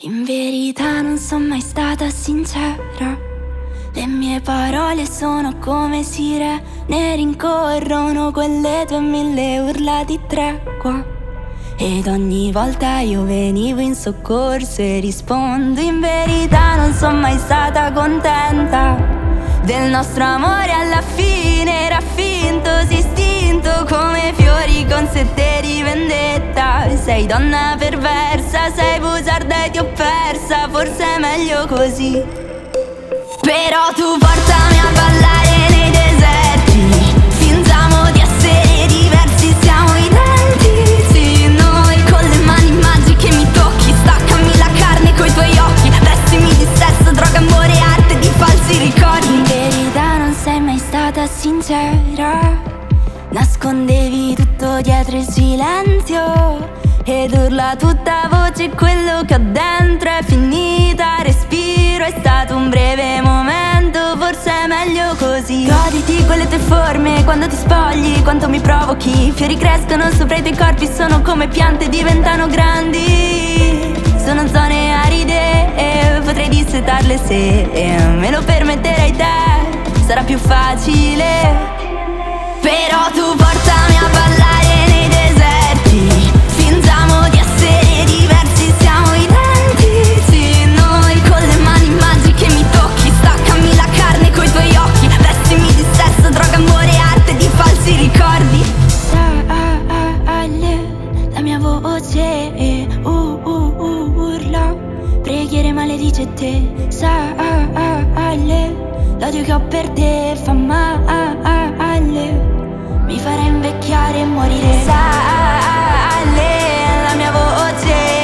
In verità non sono mai stata sincera. Le mie parole sono come sirene, rincorrono quelle 2000 urla di tregua. Ed ogni volta io venivo in soccorso e rispondo: in verità non sono mai stata contenta del nostro amore, alla fine era finto, si istinto come fiori con sette di vendetta. Sei donna perversa, sei bugiarda e ti ho persa, forse è meglio così. Però tu portami a ballare nei deserti, fingiamo di essere diversi, siamo identici noi. Con le mani magiche mi tocchi, staccami la carne coi tuoi occhi, prestimi di sesso, droga, amore, arte di falsi ricordi. In verità non sei mai stata sincera, nascondevi tutto dietro il silenzio ed urla a tutta voce: quello che ho dentro è finita, respiro, è stato un breve momento, forse è meglio così. Goditi quelle tue forme quando ti spogli, quanto mi provochi. Fiori crescono sopra i tuoi corpi, sono come piante, diventano grandi. Sono zone aride e potrei dissetarle se me lo permetterei te, sarà più facile. Però tu portami a ballare nei deserti, fingiamo di essere diversi, siamo identici noi. Con le mani magiche mi tocchi, staccami la carne coi tuoi occhi, prestimi di sesso, droga, amore, arte di falsi ricordi. Sale la mia voce, urla, preghiere maledice te. Sale l'odio che ho per te fa male, mi farà invecchiare e morire. Sale la mia voce,